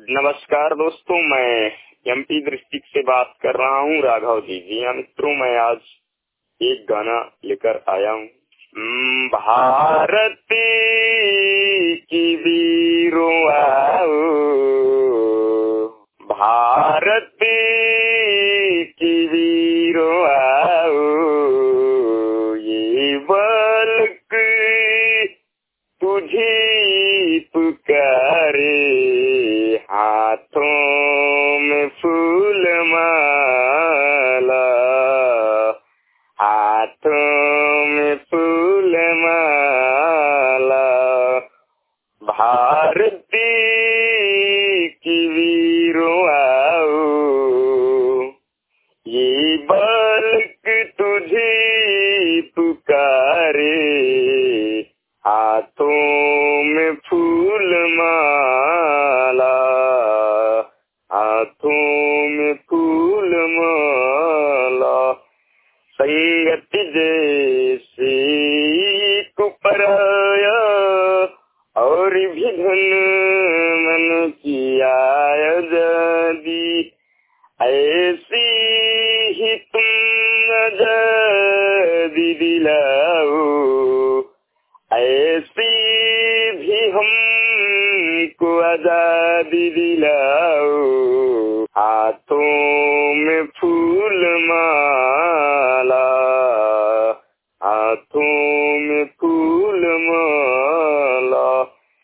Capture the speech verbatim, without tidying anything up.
नमस्कार दोस्तों, मैं एमपी डिस्ट्रिक्ट से बात कर रहा हूँ, राघव जी। जी हाँ मित्रों, मैं आज एक गाना लेकर आया हूँ। भारत की वीरों आओ, भारत की वीरों आओ, ये बालक तुझे पुकारे, हाथों में फूल माला, हाथों में फूल माला। भारती की वीरों आओ, ये बालक तुझे पुकारे, हाथों में फूल माला, हाथों में फूल माला। संगति जैसे कुपराया और भी धन मन की आजादी, ऐसी ही तुम आजादी दिलाओ, ऐसी भी हमको आजादी दिलाओ। हाथों में फूल मा